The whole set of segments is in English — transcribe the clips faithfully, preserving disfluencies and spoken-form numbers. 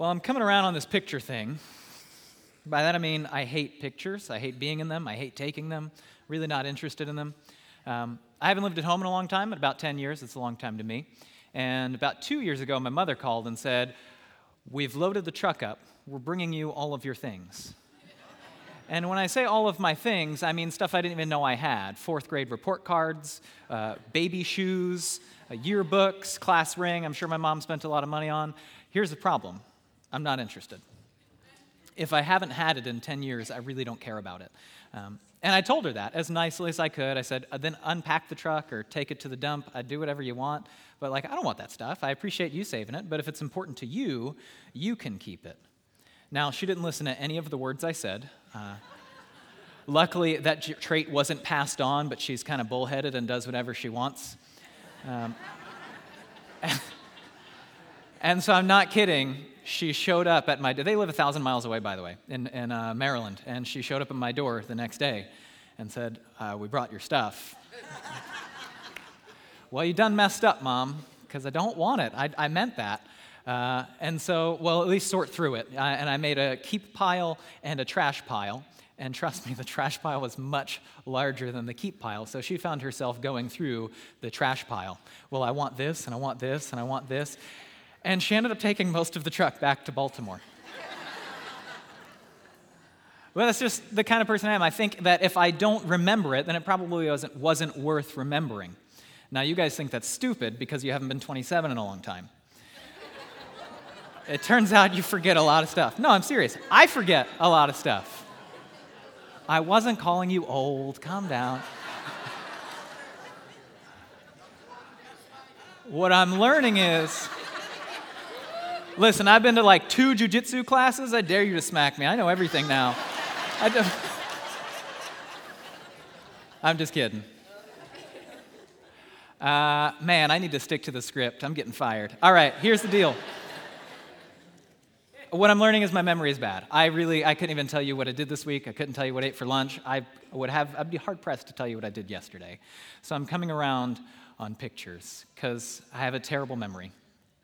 Well, I'm coming around on this picture thing. By that I mean I hate pictures. I hate being in them. I hate taking them. Really not interested in them. Um, I haven't lived at home in a long time, about ten years. It's a long time to me. And about two years ago, my mother called and said, "We've loaded the truck up. We're bringing you all of your things." And when I say all of my things, I mean stuff I didn't even know I had. Fourth grade report cards, uh, baby shoes, uh, yearbooks, class ring. I'm sure my mom spent a lot of money on. Here's the problem. I'm not interested. If I haven't had it in ten years, I really don't care about it. Um, and I told her that as nicely as I could. I said, then unpack the truck or take it to the dump. I'd do whatever you want. But like, I don't want that stuff. I appreciate you saving it. But if it's important to you, you can keep it. Now, she didn't listen to any of the words I said. Uh, luckily, that j- trait wasn't passed on, but she's kind of bullheaded and does whatever she wants. Um, and, and so I'm not kidding. She showed up at my, they live a thousand miles away, by the way, in, in uh, Maryland, and she showed up at my door the next day and said, uh, "We brought your stuff." "Well, you done messed up, Mom, because I don't want it. I, I meant that." Uh, and so, well, at least sort through it. I, and I made a keep pile and a trash pile. And trust me, the trash pile was much larger than the keep pile. So she found herself going through the trash pile. Well, I want this, and I want this, and I want this. And she ended up taking most of the truck back to Baltimore. Well, that's just the kind of person I am. I think that if I don't remember it, then it probably wasn't, wasn't worth remembering. Now, you guys think that's stupid because you haven't been twenty-seven in a long time. It turns out you forget a lot of stuff. No, I'm serious. I forget a lot of stuff. I wasn't calling you old. Calm down. What I'm learning is, listen, I've been to like two jujitsu classes. I dare you to smack me. I know everything now. I don't... I'm just kidding. Uh, man, I need to stick to the script. I'm getting fired. All right, here's the deal. What I'm learning is my memory is bad. I really, I couldn't even tell you what I did this week. I couldn't tell you what I ate for lunch. I would have, I'd be hard-pressed to tell you what I did yesterday. So I'm coming around on pictures because I have a terrible memory.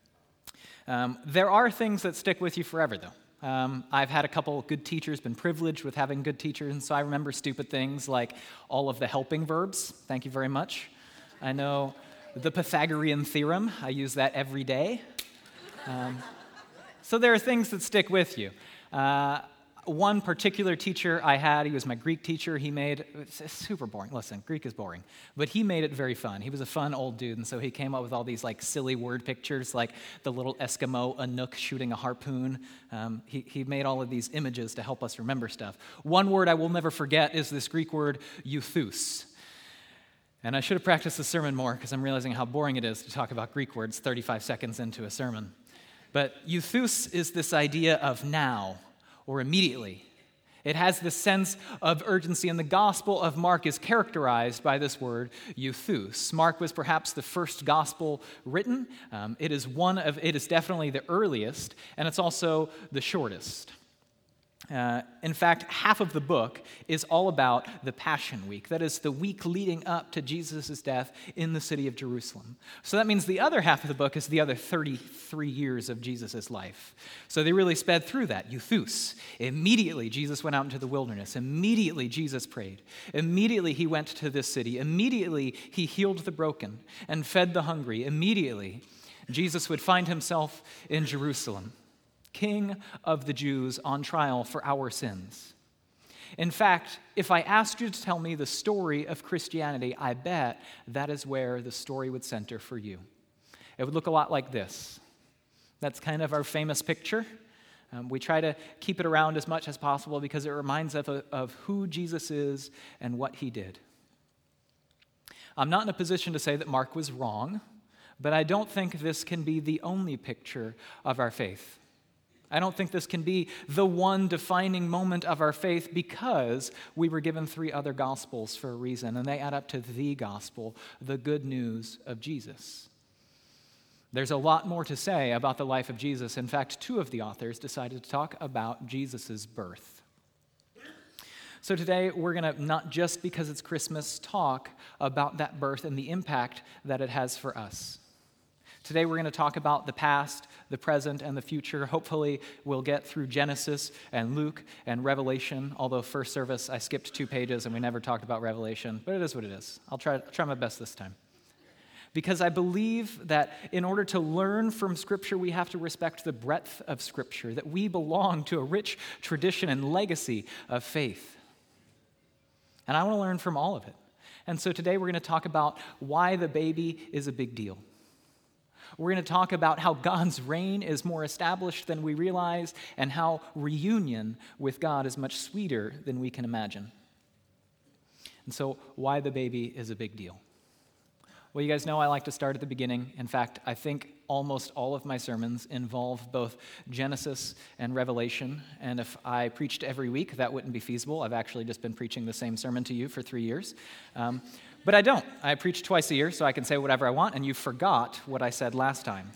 Um, there are things that stick with you forever, though. Um, I've had a couple good teachers, been privileged with having good teachers, and so I remember stupid things like all of the helping verbs. Thank you very much. I know the Pythagorean theorem. I use that every day. Um, So there are things that stick with you. Uh, one particular teacher I had, he was my Greek teacher, he made, it's super boring, listen, Greek is boring, but he made it very fun. He was a fun old dude, and so he came up with all these like silly word pictures, like the little Eskimo Anook shooting a harpoon. Um, he, he made all of these images to help us remember stuff. One word I will never forget is this Greek word, euthus. And I should have practiced the sermon more, because I'm realizing how boring it is to talk about Greek words thirty-five seconds into a sermon. But euthus is this idea of now or immediately. It has this sense of urgency, and the Gospel of Mark is characterized by this word, euthus. Mark was perhaps the first gospel written. Um, it is one of, it is definitely the earliest, and it's also the shortest. Uh, in fact, half of the book is all about the Passion Week. That is the week leading up to Jesus' death in the city of Jerusalem. So that means the other half of the book is the other thirty-three years of Jesus' life. So they really sped through that, euthus. Immediately, Jesus went out into the wilderness. Immediately, Jesus prayed. Immediately, he went to this city. Immediately, he healed the broken and fed the hungry. Immediately, Jesus would find himself in Jerusalem, King of the Jews on trial for our sins. In fact, if I asked you to tell me the story of Christianity, I bet that is where the story would center for you. It would look a lot like this. That's kind of our famous picture. Um, we try to keep it around as much as possible because it reminds us of, of who Jesus is and what he did. I'm not in a position to say that Mark was wrong, but I don't think this can be the only picture of our faith. I don't think this can be the one defining moment of our faith because we were given three other gospels for a reason, and they add up to the gospel, the good news of Jesus. There's a lot more to say about the life of Jesus. In fact, two of the authors decided to talk about Jesus' birth. So today, we're going to, not just because it's Christmas, talk about that birth and the impact that it has for us. Today we're going to talk about the past, the present, and the future. Hopefully we'll get through Genesis and Luke and Revelation, although first service I skipped two pages and we never talked about Revelation, but it is what it is. I'll try, try my best this time. Because I believe that in order to learn from Scripture, we have to respect the breadth of Scripture, that we belong to a rich tradition and legacy of faith. And I want to learn from all of it. And so today we're going to talk about why the baby is a big deal. We're going to talk about how God's reign is more established than we realize and how reunion with God is much sweeter than we can imagine. And so why the baby is a big deal. Well, you guys know I like to start at the beginning. In fact, I think almost all of my sermons involve both Genesis and Revelation. And if I preached every week, that wouldn't be feasible. I've actually just been preaching the same sermon to you for three years. Um, but I don't. I preach twice a year, so I can say whatever I want, and you forgot what I said last time.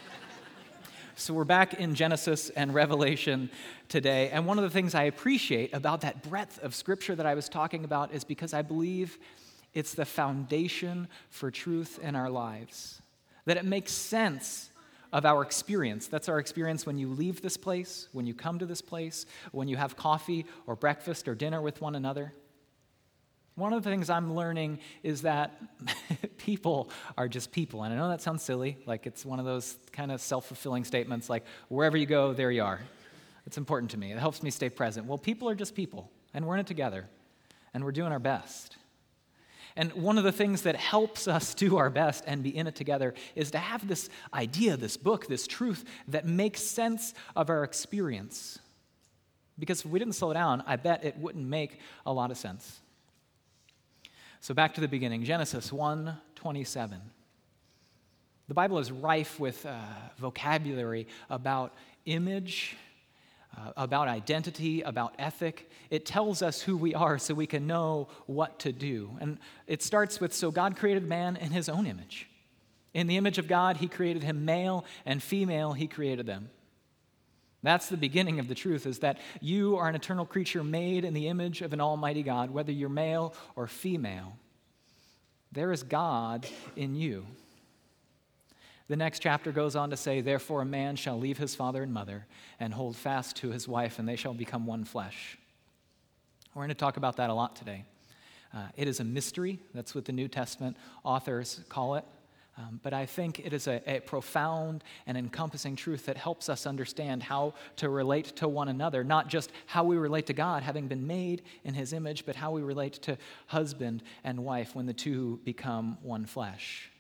So we're back in Genesis and Revelation today. And one of the things I appreciate about that breadth of Scripture that I was talking about is because I believe it's the foundation for truth in our lives, that it makes sense of our experience. That's our experience when you leave this place, when you come to this place, when you have coffee or breakfast or dinner with one another. One of the things I'm learning is that people are just people. And I know that sounds silly, like it's one of those kind of self-fulfilling statements, like wherever you go, there you are. It's important to me. It helps me stay present. Well, people are just people, and we're in it together, and we're doing our best. And one of the things that helps us do our best and be in it together is to have this idea, this book, this truth that makes sense of our experience. Because if we didn't slow down, I bet it wouldn't make a lot of sense. So back to the beginning, Genesis one twenty-seven. The Bible is rife with uh, vocabulary about image, Uh, about identity, about ethic. It tells us who we are so we can know what to do. And it starts with, so God created man in his own image. In the image of God, he created him male and female, he created them. That's the beginning of the truth, is that you are an eternal creature made in the image of an almighty God, whether you're male or female. There is God in you. The next chapter goes on to say, therefore a man shall leave his father and mother and hold fast to his wife, and they shall become one flesh. We're going to talk about that a lot today. Uh, it is a mystery. That's what the New Testament authors call it. Um, but I think it is a, a profound and encompassing truth that helps us understand how to relate to one another, not just how we relate to God, having been made in his image, but how we relate to husband and wife when the two become one flesh.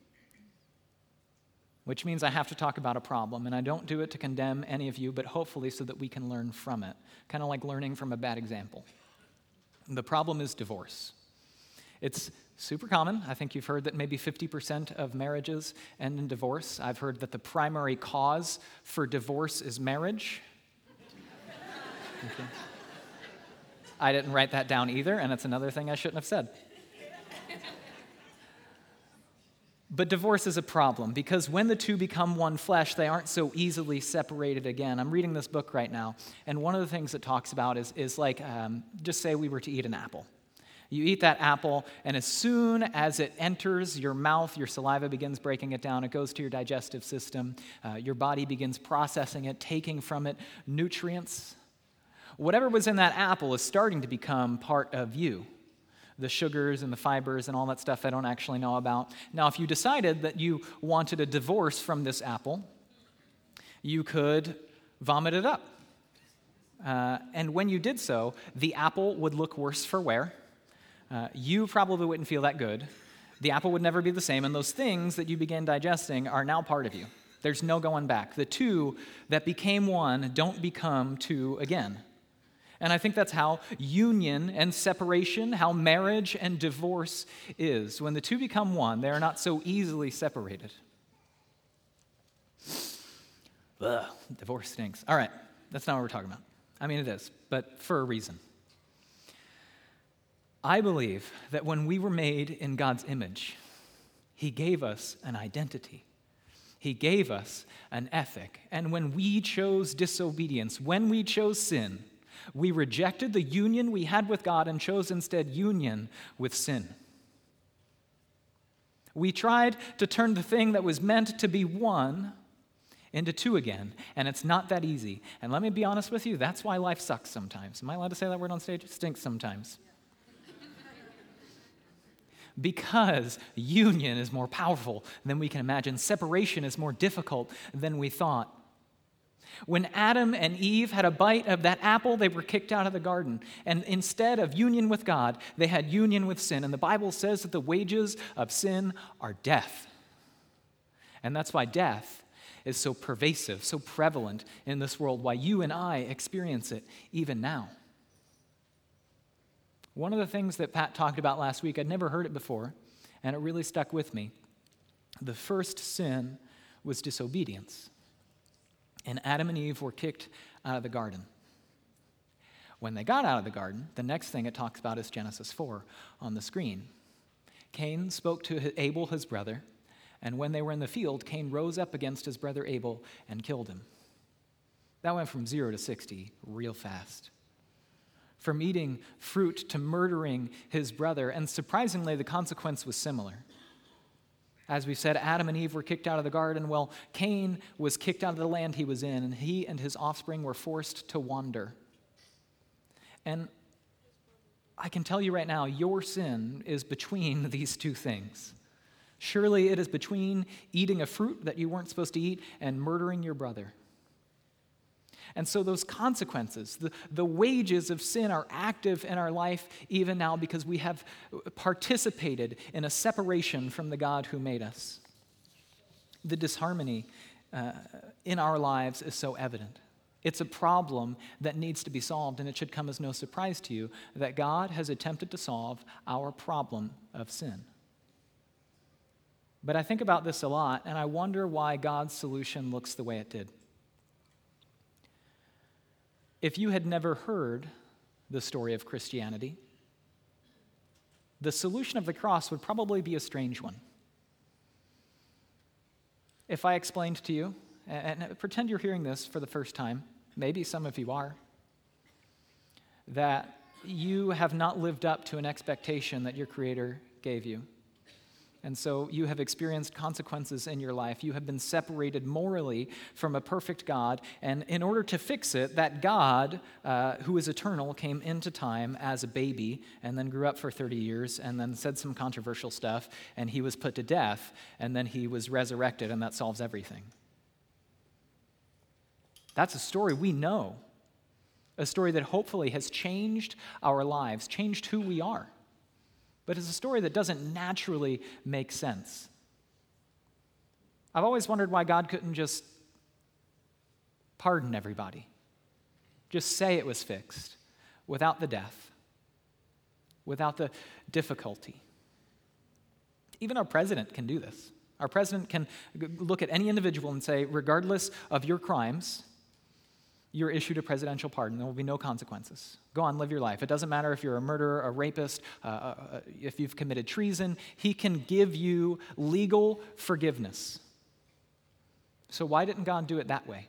Which means I have to talk about a problem, and I don't do it to condemn any of you, but hopefully so that we can learn from it, kind of like learning from a bad example. The problem is divorce. It's super common. I think you've heard that maybe fifty percent of marriages end in divorce. I've heard that the primary cause for divorce is marriage. Okay. I didn't write that down either, and it's another thing I shouldn't have said. But divorce is a problem because when the two become one flesh, they aren't so easily separated again. I'm reading this book right now, and one of the things it talks about is, is like, um, just say we were to eat an apple. You eat that apple, and as soon as it enters your mouth, your saliva begins breaking it down. It goes to your digestive system. Uh, your body begins processing it, taking from it nutrients. Whatever was in that apple is starting to become part of you. The sugars and the fibers and all that stuff I don't actually know about. Now, if you decided that you wanted a divorce from this apple, you could vomit it up. Uh, and when you did so, the apple would look worse for wear. Uh, you probably wouldn't feel that good. The apple would never be the same, and those things that you began digesting are now part of you. There's no going back. The two that became one don't become two again. And I think that's how union and separation, how marriage and divorce is. When the two become one, they are not so easily separated. Ugh, divorce stinks. All right, that's not what we're talking about. I mean, it is, but for a reason. I believe that when we were made in God's image, he gave us an identity. He gave us an ethic. And when we chose disobedience, when we chose sin, we rejected the union we had with God and chose instead union with sin. We tried to turn the thing that was meant to be one into two again, and it's not that easy. And let me be honest with you, that's why life sucks sometimes. Am I allowed to say that word on stage? It stinks sometimes. Because union is more powerful than we can imagine. Separation is more difficult than we thought. When Adam and Eve had a bite of that apple, they were kicked out of the garden. And instead of union with God, they had union with sin. And the Bible says that the wages of sin are death. And that's why death is so pervasive, so prevalent in this world, why you and I experience it even now. One of the things that Pat talked about last week, I'd never heard it before, and it really stuck with me. The first sin was disobedience. And Adam and Eve were kicked out of the garden. When they got out of the garden, the next thing it talks about is Genesis four on the screen. Cain spoke to Abel, his brother, and when they were in the field, Cain rose up against his brother Abel and killed him. That went from zero to sixty real fast. From eating fruit to murdering his brother, and surprisingly, the consequence was similar. As we said, Adam and Eve were kicked out of the garden. Well, Cain was kicked out of the land he was in, and he and his offspring were forced to wander. And I can tell you right now, your sin is between these two things. Surely it is between eating a fruit that you weren't supposed to eat and murdering your brother. And so those consequences, the, the wages of sin are active in our life even now because we have participated in a separation from the God who made us. The disharmony uh, in our lives is so evident. It's a problem that needs to be solved, and it should come as no surprise to you that God has attempted to solve our problem of sin. But I think about this a lot, and I wonder why God's solution looks the way it did. If you had never heard the story of Christianity, the solution of the cross would probably be a strange one. If I explained to you, and pretend you're hearing this for the first time, maybe some of you are, that you have not lived up to an expectation that your Creator gave you. And so you have experienced consequences in your life. You have been separated morally from a perfect God. And in order to fix it, that God, uh, who is eternal, came into time as a baby and then grew up for thirty years and then said some controversial stuff. And he was put to death. And then he was resurrected, and that solves everything. That's a story we know. A story that hopefully has changed our lives, changed who we are. But it's a story that doesn't naturally make sense. I've always wondered why God couldn't just pardon everybody. Just say it was fixed without the death, without the difficulty. Even our president can do this. Our president can look at any individual and say, regardless of your crimes, you're issued a presidential pardon. There will be no consequences. Go on, live your life. It doesn't matter if you're a murderer, a rapist, uh, uh, if you've committed treason. He can give you legal forgiveness. So why didn't God do it that way?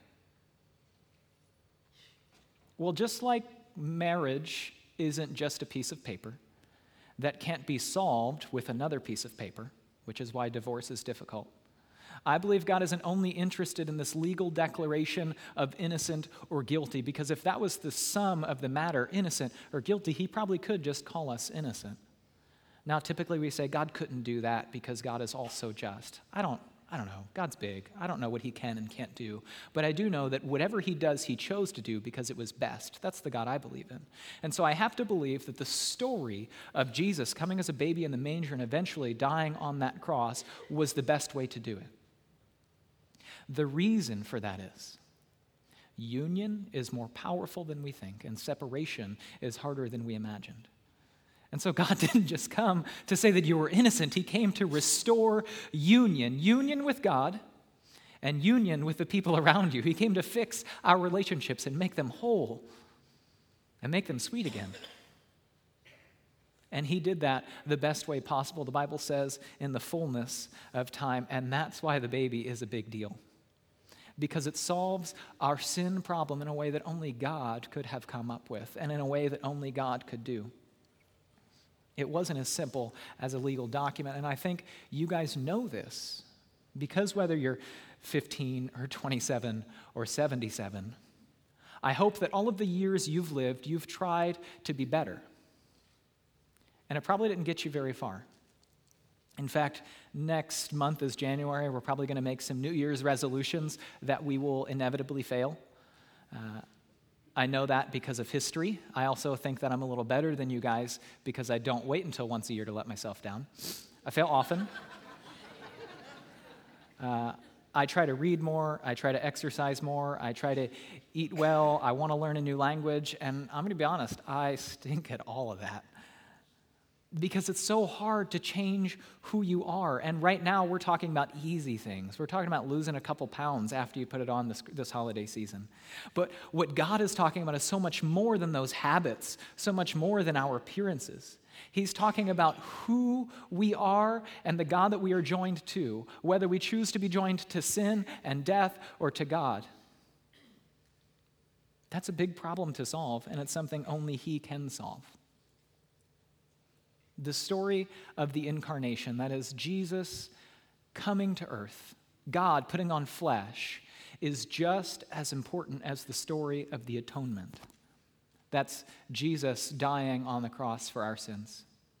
Well, just like marriage isn't just a piece of paper that can't be solved with another piece of paper, which is why divorce is difficult. I believe God isn't only interested in this legal declaration of innocent or guilty, because if that was the sum of the matter, innocent or guilty, he probably could just call us innocent. Now, typically we say God couldn't do that because God is also just. I don't, I don't know. God's big. I don't know what he can and can't do. But I do know that whatever he does, he chose to do because it was best. That's the God I believe in. And so I have to believe that the story of Jesus coming as a baby in the manger and eventually dying on that cross was the best way to do it. The reason for that is union is more powerful than we think, and separation is harder than we imagined. And so God didn't just come to say that you were innocent. He came to restore union, union with God and union with the people around you. He came to fix our relationships and make them whole and make them sweet again. And he did that the best way possible, the Bible says, in the fullness of time. And that's why the baby is a big deal. Because it solves our sin problem in a way that only God could have come up with, and in a way that only God could do. It wasn't as simple as a legal document, and I think you guys know this because whether you're fifteen or twenty-seven or seventy-seven, I hope that all of the years you've lived, you've tried to be better. And it probably didn't get you very far. In fact, next month is January. We're probably going to make some New Year's resolutions that we will inevitably fail. Uh, I know that because of history. I also think that I'm a little better than you guys because I don't wait until once a year to let myself down. I fail often. Uh, I try to read more. I try to exercise more. I try to eat well. I want to learn a new language. And I'm going to be honest, I stink at all of that. Because it's so hard to change who you are. And right now, we're talking about easy things. We're talking about losing a couple pounds after you put it on this, this holiday season. But what God is talking about is so much more than those habits, so much more than our appearances. He's talking about who we are and the God that we are joined to, whether we choose to be joined to sin and death or to God. That's a big problem to solve, and it's something only He can solve. The story of the incarnation, that is Jesus coming to earth, God putting on flesh, is just as important as the story of the atonement. That's Jesus dying on the cross for our sins.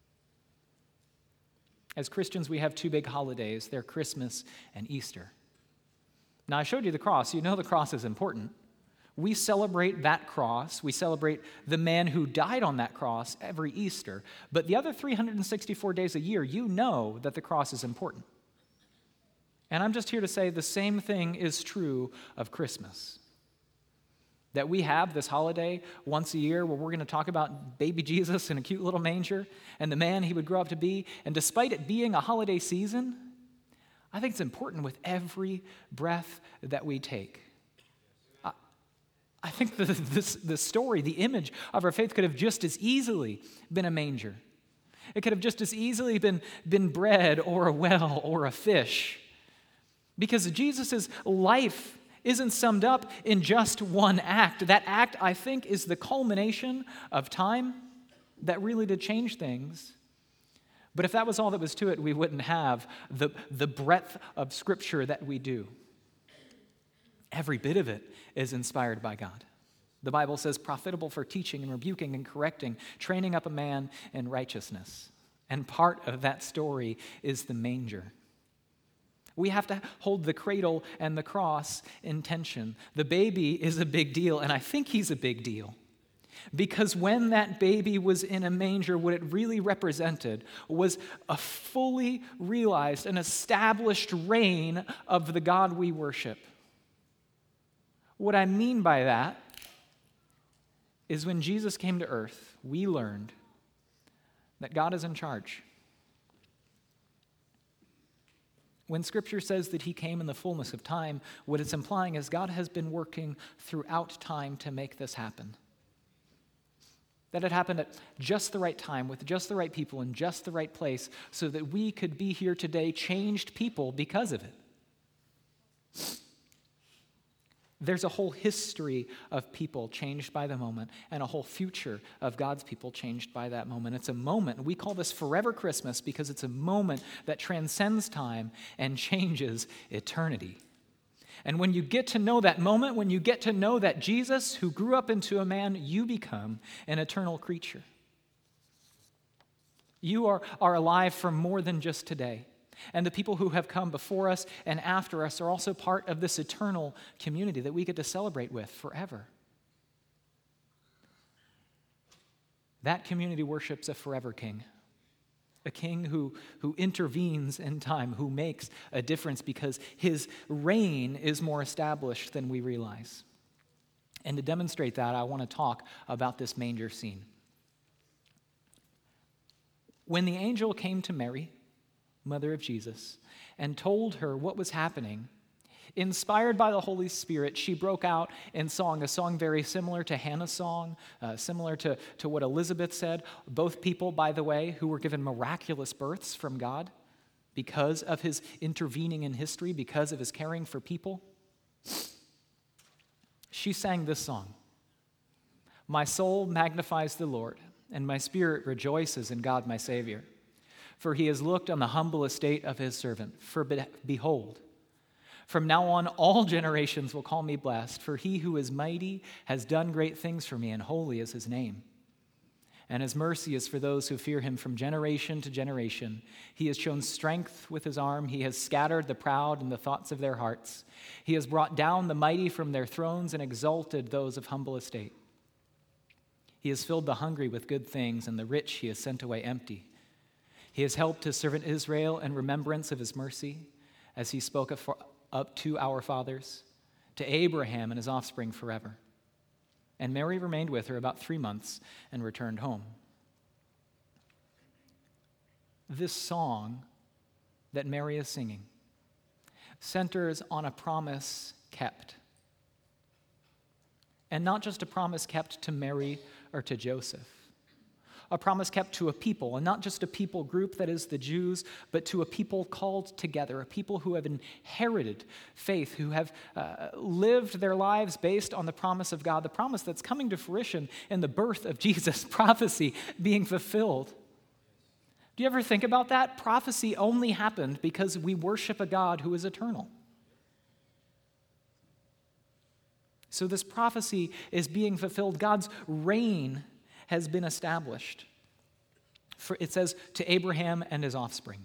As Christians, we have two big holidays. They're Christmas and Easter. Now, I showed you the cross. You know the cross is important. We celebrate that cross. We celebrate the man who died on that cross every Easter. But the other three hundred sixty-four days a year, you know that the cross is important. And I'm just here to say the same thing is true of Christmas. That we have this holiday once a year where we're going to talk about baby Jesus in a cute little manger and the man he would grow up to be. And despite it being a holiday season, I think it's important with every breath that we take. I think the, this, the story, the image of our faith could have just as easily been a manger. It could have just as easily been, been bread or a well or a fish. Because Jesus' life isn't summed up in just one act. That act, I think, is the culmination of time that really did change things. But if that was all that was to it, we wouldn't have the, the breadth of Scripture that we do. Every bit of it is inspired by God. The Bible says, profitable for teaching and rebuking and correcting, training up a man in righteousness. And part of that story is the manger. We have to hold the cradle and the cross in tension. The baby is a big deal, and I think he's a big deal. Because when that baby was in a manger, what it really represented was a fully realized and established reign of the God we worship. What I mean by that is when Jesus came to earth, we learned that God is in charge. When Scripture says that he came in the fullness of time, what it's implying is God has been working throughout time to make this happen. That it happened at just the right time, with just the right people in just the right place, so that we could be here today, changed people because of it. There's a whole history of people changed by the moment and a whole future of God's people changed by that moment. It's a moment. We call this Forever Christmas because it's a moment that transcends time and changes eternity. And when you get to know that moment, when you get to know that Jesus, who grew up into a man, you become an eternal creature. You are, are alive for more than just today. And the people who have come before us and after us are also part of this eternal community that we get to celebrate with forever. That community worships a forever king, a king who, who intervenes in time, who makes a difference because his reign is more established than we realize. And to demonstrate that, I want to talk about this manger scene. When the angel came to Mary, mother of Jesus, and told her what was happening, inspired by the Holy Spirit, she broke out in song, a song very similar to Hannah's song, uh, similar to, to what Elizabeth said. Both people, by the way, who were given miraculous births from God because of his intervening in history, because of his caring for people. She sang this song. My soul magnifies the Lord, and my spirit rejoices in God my Savior. For he has looked on the humble estate of his servant. For be- behold, from now on all generations will call me blessed, for he who is mighty has done great things for me, and holy is his name. And his mercy is for those who fear him from generation to generation. He has shown strength with his arm. He has scattered the proud in the thoughts of their hearts. He has brought down the mighty from their thrones and exalted those of humble estate. He has filled the hungry with good things, and the rich he has sent away empty. He has helped his servant Israel in remembrance of his mercy, as he spoke of for, up to our fathers, to Abraham and his offspring forever. And Mary remained with her about three months and returned home. This song that Mary is singing centers on a promise kept. And not just a promise kept to Mary or to Joseph. A promise kept to a people, and not just a people group that is the Jews, but to a people called together, a people who have inherited faith, who have uh, lived their lives based on the promise of God, the promise that's coming to fruition in the birth of Jesus, prophecy being fulfilled. Do you ever think about that? Prophecy only happened because we worship a God who is eternal. So this prophecy is being fulfilled. God's reign has been established. For it says, to Abraham and his offspring.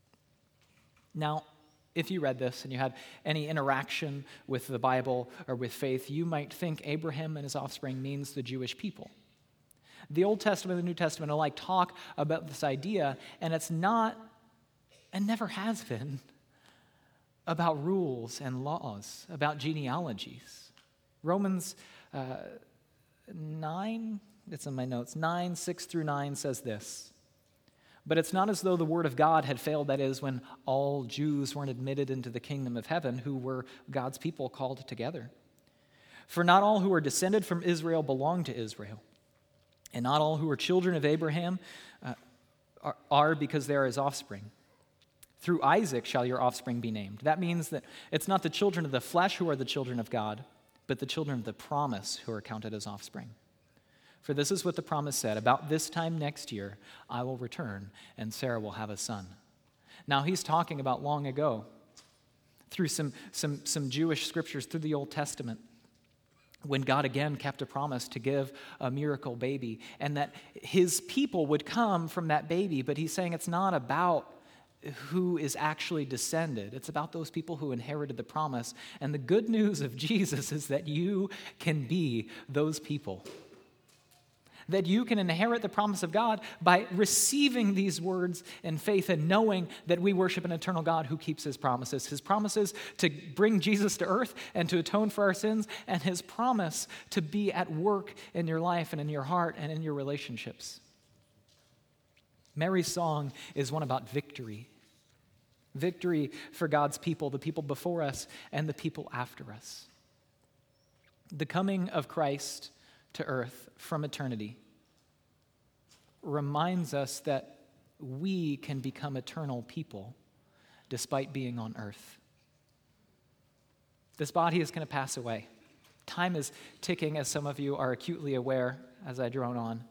Now, if you read this and you had any interaction with the Bible or with faith, you might think Abraham and his offspring means the Jewish people. The Old Testament and the New Testament alike talk about this idea, and it's not, and never has been, about rules and laws, about genealogies. Romans uh, nine, it's in my notes, nine, six through nine says this. But it's not as though the word of God had failed, that is, when all Jews weren't admitted into the kingdom of heaven, who were God's people called together. For not all who are descended from Israel belong to Israel, and not all who are children of Abraham uh, are, are because they are his offspring. Through Isaac shall your offspring be named. That means that it's not the children of the flesh who are the children of God, but the children of the promise who are counted as offspring. For this is what the promise said, about this time next year I will return, and Sarah will have a son. Now he's talking about long ago, through some, some, some Jewish scriptures, through the Old Testament, when God again kept a promise to give a miracle baby, and that his people would come from that baby, but he's saying it's not about who is actually descended. It's about those people who inherited the promise. And the good news of Jesus is that you can be those people. That you can inherit the promise of God by receiving these words in faith and knowing that we worship an eternal God who keeps his promises. His promises to bring Jesus to earth and to atone for our sins, and his promise to be at work in your life and in your heart and in your relationships. Mary's song is one about victory. Victory for God's people, the people before us and the people after us. The coming of Christ to earth from eternity reminds us that we can become eternal people despite being on earth. This body is going to pass away. Time is ticking, as some of you are acutely aware as I drone on.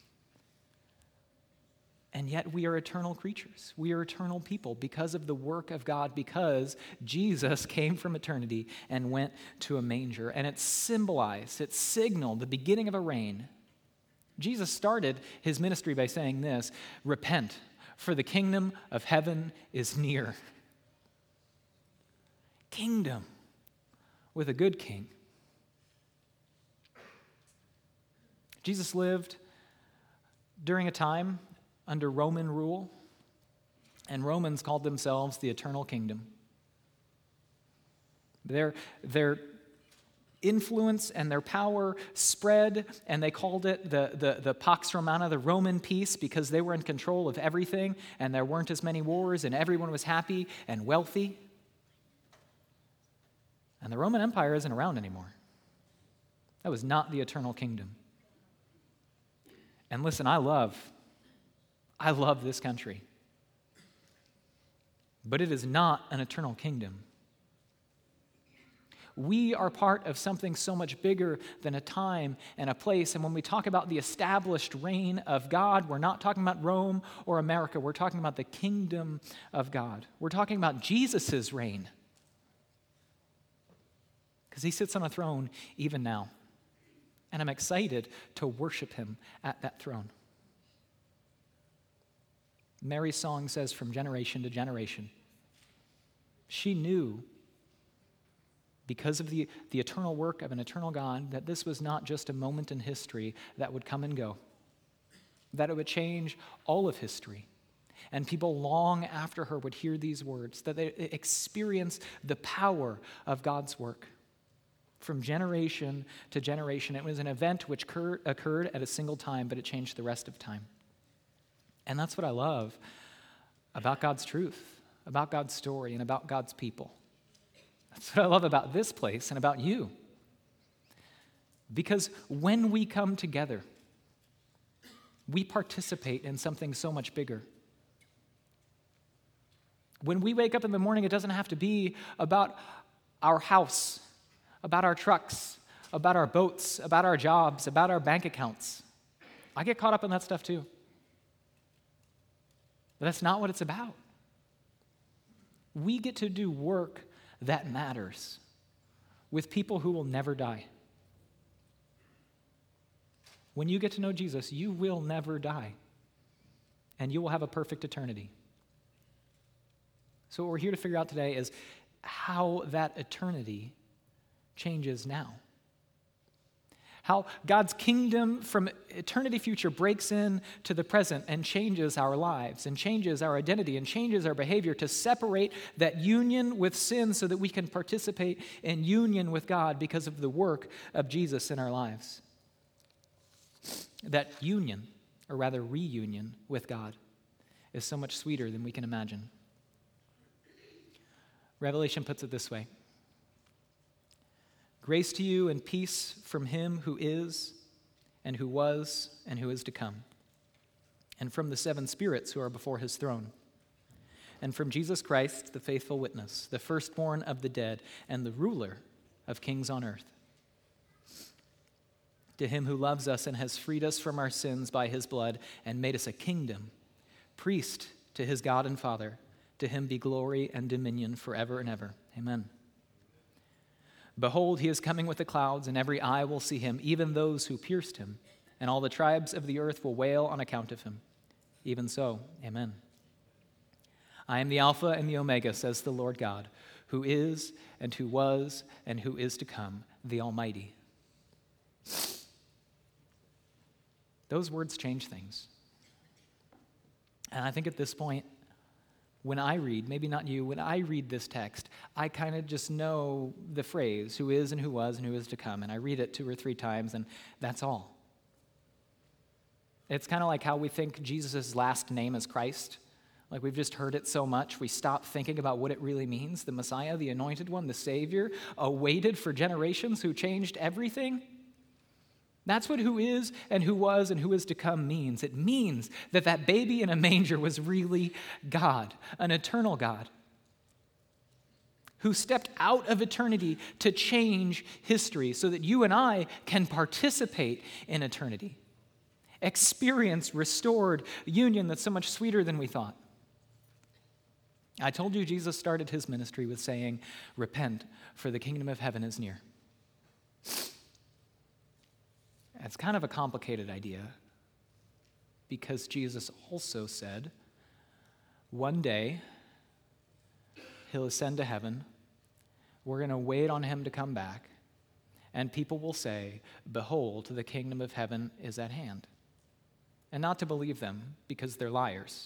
And yet we are eternal creatures. We are eternal people because of the work of God, because Jesus came from eternity and went to a manger. And it symbolized, it signaled the beginning of a reign. Jesus started his ministry by saying this, repent, for the kingdom of heaven is near. Kingdom with a good king. Jesus lived during a time under Roman rule, and Romans called themselves the eternal kingdom. Their, their influence and their power spread, and they called it the, the, the Pax Romana, the Roman peace, because they were in control of everything, and there weren't as many wars, and everyone was happy and wealthy. And the Roman Empire isn't around anymore. That was not the eternal kingdom. And listen, I love I love this country. But it is not an eternal kingdom. We are part of something so much bigger than a time and a place. And when we talk about the established reign of God, we're not talking about Rome or America. We're talking about the kingdom of God. We're talking about Jesus' reign. Because he sits on a throne even now. And I'm excited to worship him at that throne. Mary's song says, from generation to generation. She knew, because of the, the eternal work of an eternal God, that this was not just a moment in history that would come and go, that it would change all of history. And people long after her would hear these words, that they experience the power of God's work. From generation to generation, it was an event which cur- occurred at a single time, but it changed the rest of time. And that's what I love about God's truth, about God's story, and about God's people. That's what I love about this place and about you. Because when we come together, we participate in something so much bigger. When we wake up in the morning, it doesn't have to be about our house, about our trucks, about our boats, about our jobs, about our bank accounts. I get caught up in that stuff too. But that's not what it's about. We get to do work that matters with people who will never die. When you get to know Jesus, you will never die, and you will have a perfect eternity. So what we're here to figure out today is how that eternity changes now. How God's kingdom from eternity future breaks in to the present and changes our lives and changes our identity and changes our behavior to separate that union with sin so that we can participate in union with God because of the work of Jesus in our lives. That union, or rather reunion with God, is so much sweeter than we can imagine. Revelation puts it this way. Grace to you and peace from him who is, and who was, and who is to come, and from the seven spirits who are before his throne, and from Jesus Christ, the faithful witness, the firstborn of the dead, and the ruler of kings on earth. To him who loves us and has freed us from our sins by his blood and made us a kingdom, priest to his God and Father, to him be glory and dominion forever and ever. Amen. Behold, he is coming with the clouds, and every eye will see him, even those who pierced him, and all the tribes of the earth will wail on account of him. Even so, amen. I am the Alpha and the Omega, says the Lord God, who is, and who was, and who is to come, the Almighty. Those words change things. And I think at this point, when I read, maybe not you, when I read this text, I kind of just know the phrase, who is and who was and who is to come, and I read it two or three times, and that's all. It's kind of like how we think Jesus' last name is Christ. Like we've just heard it so much, we stop thinking about what it really means. The Messiah, the Anointed One, the Savior, awaited for generations who changed everything. That's what who is and who was and who is to come means. It means that that baby in a manger was really God, an eternal God, who stepped out of eternity to change history so that you and I can participate in eternity, experience restored union that's so much sweeter than we thought. I told you Jesus started his ministry with saying, repent, for the kingdom of heaven is near. It's kind of a complicated idea because Jesus also said, one day he'll ascend to heaven, we're going to wait on him to come back, and people will say, behold, the kingdom of heaven is at hand. And not to believe them because they're liars.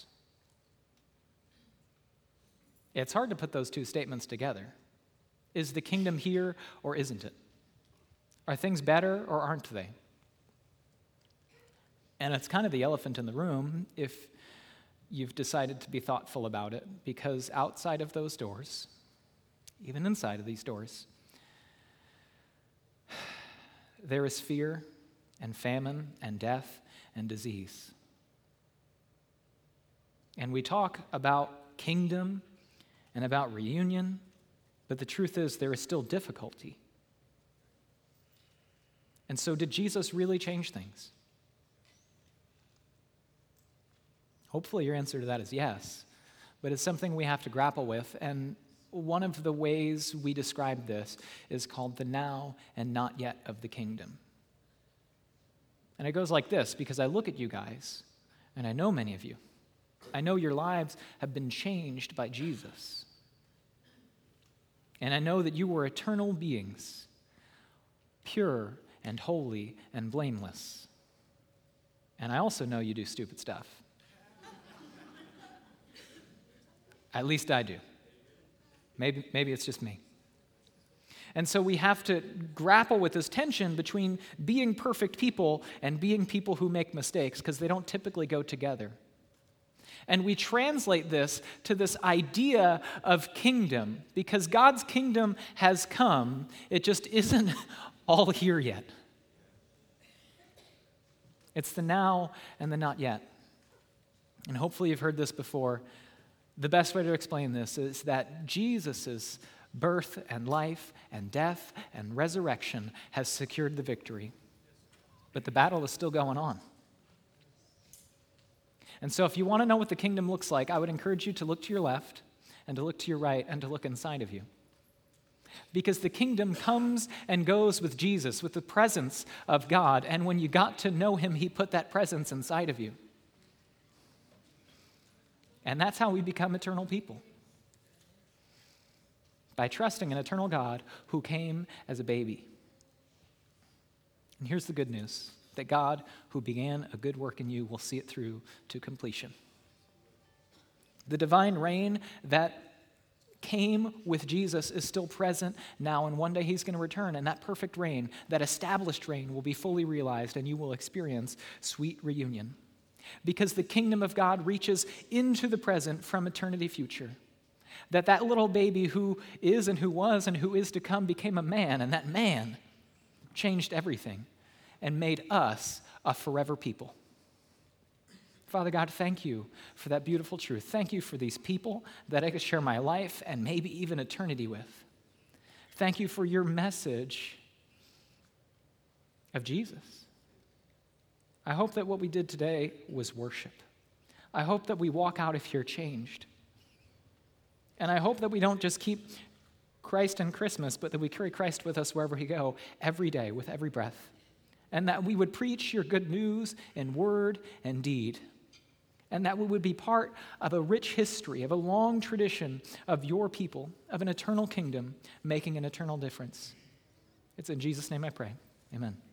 It's hard to put those two statements together. Is the kingdom here or isn't it? Are things better or aren't they? And it's kind of the elephant in the room if you've decided to be thoughtful about it, because outside of those doors, even inside of these doors, there is fear and famine and death and disease. And we talk about kingdom and about reunion, But the truth is, there is still difficulty. And so, did Jesus really change things? Hopefully, your answer to that is yes, but it's something we have to grapple with. And one of the ways we describe this is called the now and not yet of the kingdom. And it goes like this, because I look at you guys, and I know many of you. I know your lives have been changed by Jesus. And I know that you were eternal beings, pure and holy and blameless. And I also know you do stupid stuff. At least I do. Maybe, maybe it's just me. And so we have to grapple with this tension between being perfect people and being people who make mistakes, because they don't typically go together. And we translate this to this idea of kingdom, because God's kingdom has come. It just isn't all here yet. It's the now and the not yet. And hopefully you've heard this before. The best way to explain this is that Jesus' birth and life and death and resurrection has secured the victory. But the battle is still going on. And so if you want to know what the kingdom looks like, I would encourage you to look to your left and to look to your right and to look inside of you. Because the kingdom comes and goes with Jesus, with the presence of God. And when you got to know him, he put that presence inside of you. And that's how we become eternal people. By trusting an eternal God who came as a baby. And here's the good news, that God who began a good work in you will see it through to completion. The divine reign that came with Jesus is still present now, and one day he's going to return, and that perfect reign, that established reign, will be fully realized, and you will experience sweet reunion. Because the kingdom of God reaches into the present from eternity future. That that little baby who is and who was and who is to come became a man, and that man changed everything and made us a forever people. Father God, thank you for that beautiful truth. Thank you for these people that I could share my life and maybe even eternity with. Thank you for your message of Jesus. I hope that what we did today was worship. I hope that we walk out of here changed. And I hope that we don't just keep Christ in Christmas, but that we carry Christ with us wherever we go, every day, with every breath. And that we would preach your good news in word and deed. And that we would be part of a rich history, of a long tradition of your people, of an eternal kingdom, making an eternal difference. It's in Jesus' name I pray. Amen.